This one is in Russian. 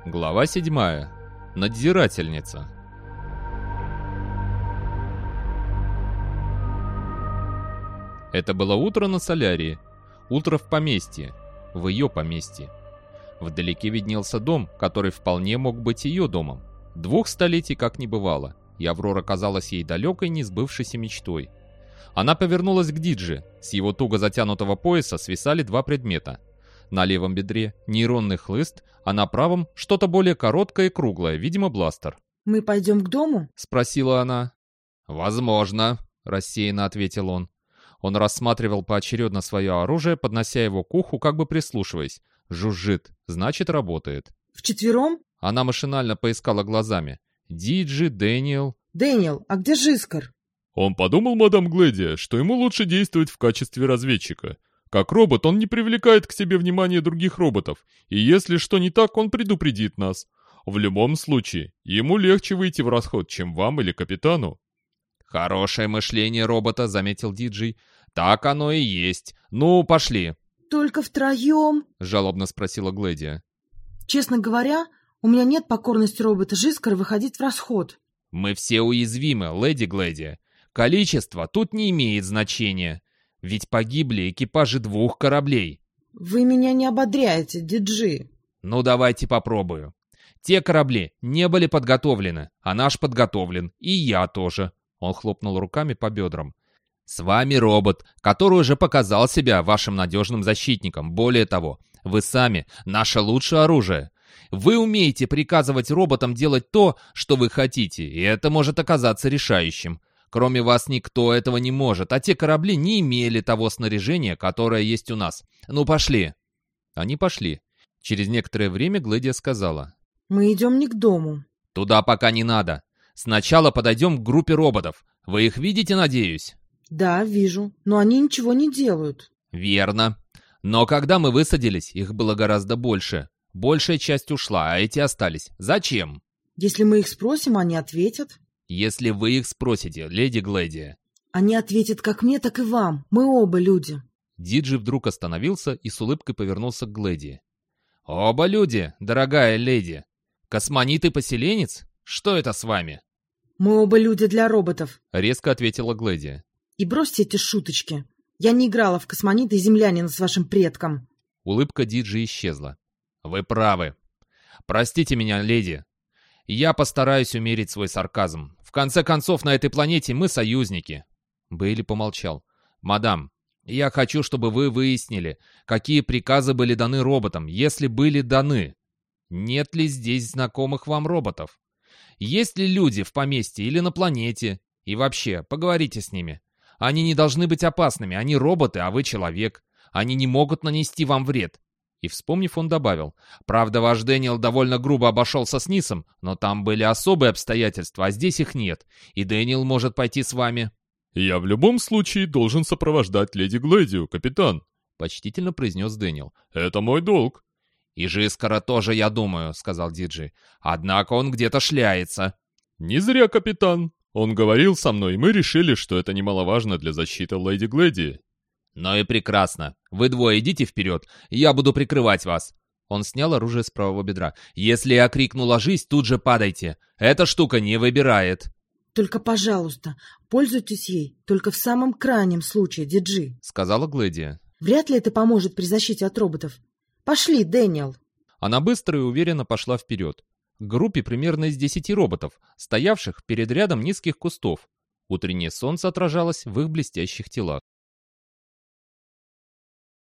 Глава 7. Надзирательница. Это было утро на Солярии. Утро в поместье. В ее поместье. Вдалеке виднелся дом, который вполне мог быть ее домом. 2 столетий как не бывало, и Аврора казалась ей далекой, несбывшейся мечтой. Она повернулась к Диджи. С его туго затянутого пояса свисали 2 предмета. На левом бедре нейронный хлыст, а на правом что-то более короткое и круглое, видимо, бластер. «Мы пойдем к дому?» — спросила она. «Возможно», — рассеянно ответил он. Он рассматривал поочередно свое оружие, поднося его к уху, как бы прислушиваясь. Жужжит, значит, работает. «Вчетвером?» Она машинально поискала глазами. Диджи, Дэниел... «Дэниел, а где Жискар?» Он подумал, мадам Глэдия, что ему лучше действовать в качестве разведчика. Как робот он не привлекает к себе внимания других роботов, и если что не так, он предупредит нас. В любом случае, ему легче выйти в расход, чем вам или капитану. «Хорошее мышление робота», — заметил Диджей. «Так оно и есть. Ну, пошли». «Только втроем?» — жалобно спросила Глэдия. «Честно говоря, у меня нет покорности робота Жискара выходить в расход». «Мы все уязвимы, леди Глэдия. Количество тут не имеет значения. Ведь погибли экипажи 2 кораблей». «Вы меня не ободряете, Диджи». «Ну, давайте попробую. Те корабли не были подготовлены, а наш подготовлен, и я тоже». Он хлопнул руками по бедрам. «С вами робот, который уже показал себя вашим надежным защитником. Более того, вы сами наше лучшее оружие. Вы умеете приказывать роботам делать то, что вы хотите, и это может оказаться решающим. Кроме вас никто этого не может, а те корабли не имели того снаряжения, которое есть у нас. Ну, пошли». Они пошли. Через некоторое время Глэдия сказала: «Мы идем не к дому». «Туда пока не надо. Сначала подойдем к группе роботов. Вы их видите, надеюсь?» «Да, вижу, но они ничего не делают». «Верно. Но когда мы высадились, их было гораздо больше. Большая часть ушла, а эти остались. Зачем?» «Если мы их спросим, они ответят». «Если вы их спросите, леди Глэдия». «Они ответят как мне, так и вам. Мы оба люди». Диджи вдруг остановился и с улыбкой повернулся к Глэдии. «Оба люди, дорогая леди. Космонит и поселенец? Что это с вами?» «Мы оба люди для роботов», — резко ответила Глэдия. «И бросьте эти шуточки. Я не играла в космонита и землянина с вашим предком». Улыбка Диджи исчезла. «Вы правы. Простите меня, леди. Я постараюсь умерить свой сарказм. В конце концов, на этой планете мы союзники». Бейли помолчал. «Мадам, я хочу, чтобы вы выяснили, какие приказы были даны роботам, если были даны. Нет ли здесь знакомых вам роботов? Есть ли люди в поместье или на планете? И вообще, поговорите с ними. Они не должны быть опасными, они роботы, а вы человек. Они не могут нанести вам вред». И, вспомнив, он добавил: «Правда, ваш Дэниел довольно грубо обошелся с Нисом, но там были особые обстоятельства, а здесь их нет, и Дэниел может пойти с вами». «Я в любом случае должен сопровождать леди Глэдию, капитан», — почтительно произнес Дэниел. «Это мой долг». «И Жискара тоже, я думаю», — сказал Диджей. «Однако он где-то шляется». «Не зря, капитан. Он говорил со мной, и мы решили, что это немаловажно для защиты леди Глэдии». «Ну и прекрасно. Вы двое идите вперед, я буду прикрывать вас». Он снял оружие с правого бедра. «Если я крикну «ложись», тут же падайте. Эта штука не выбирает». «Только, пожалуйста, пользуйтесь ей только в самом крайнем случае, Диджи», — сказала Глэдия. «Вряд ли это поможет при защите от роботов. Пошли, Дэниел». Она быстро и уверенно пошла вперед. К группе примерно из 10 роботов, стоявших перед рядом низких кустов. Утреннее солнце отражалось в их блестящих телах.